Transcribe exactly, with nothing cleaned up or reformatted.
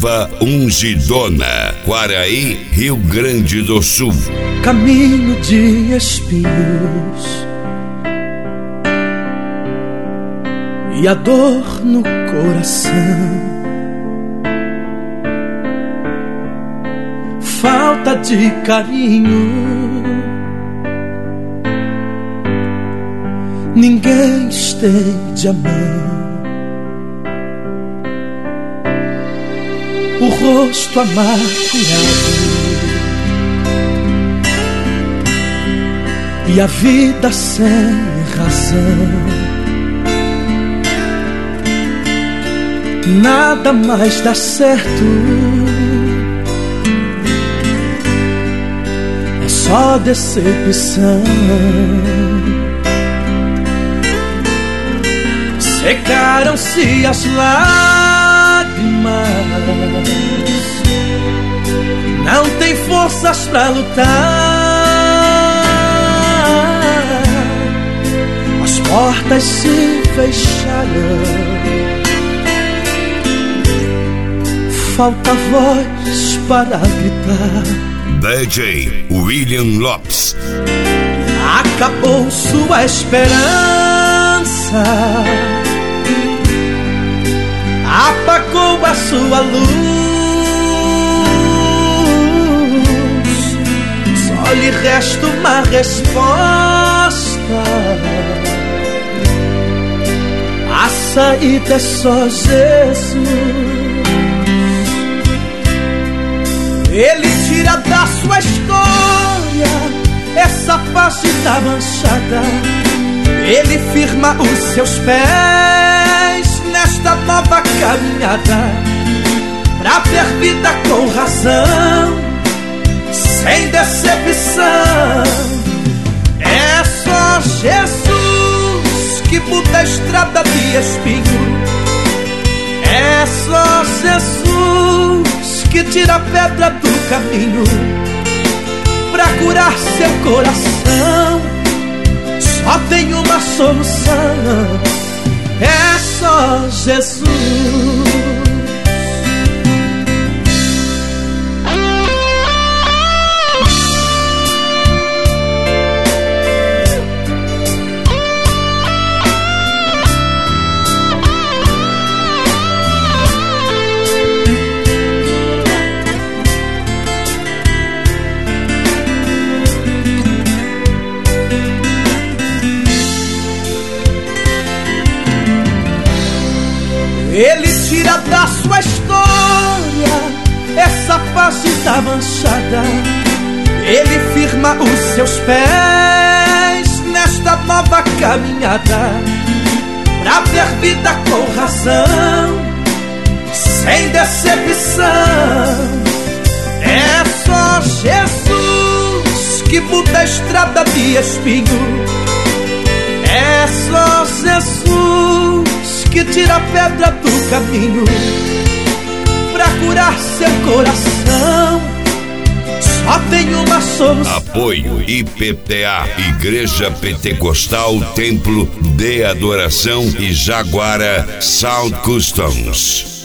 Viva Ungidona, Quaraí, Rio Grande do Sul. Caminho de espinhos e a dor no coração, falta de carinho, ninguém estende a mão, o rosto amargurado e a vida sem razão. Nada mais dá certo, é só decepção. Secaram-se as lágrimas, não tem forças pra lutar. As portas se fecharam, falta voz para gritar. D J William Lopes. Acabou sua esperança, apagou a sua luz, só lhe resta uma resposta. A saída é só Jesus. Ele tira da sua história essa página manchada. Ele firma os seus pés nesta nova caminhada, pra ver vida com razão, sem decepção. É só Jesus que muda a estrada de espinho. É só Jesus que tira a pedra do caminho, pra curar seu coração. Só tem uma solução, é só Jesus. Ele tira da sua história essa página manchada. Ele firma os seus pés nesta nova caminhada, pra ver vida com razão, sem decepção. É só Jesus que muda a estrada de espinho. É só Jesus que tira a pedra do caminho, pra curar seu coração. Só tem uma solução. Apoio I P T A, Igreja Pentecostal Templo de Adoração e Jaguara Sound Customs.